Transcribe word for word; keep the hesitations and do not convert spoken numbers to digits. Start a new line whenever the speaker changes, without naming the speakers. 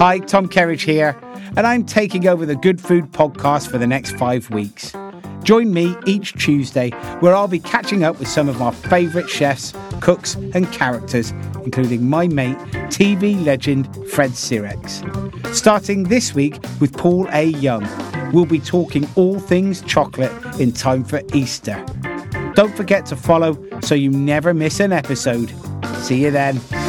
Hi, Tom Kerridge here, and I'm taking over the Good Food podcast for the next five weeks. Join me each Tuesday, where I'll be catching up with some of my favourite chefs, cooks and characters, including my mate, T V legend Fred Sirex. Starting this week with Paul A. Young, we'll be talking all things chocolate in time for Easter. Don't forget to follow so you never miss an episode. See you then.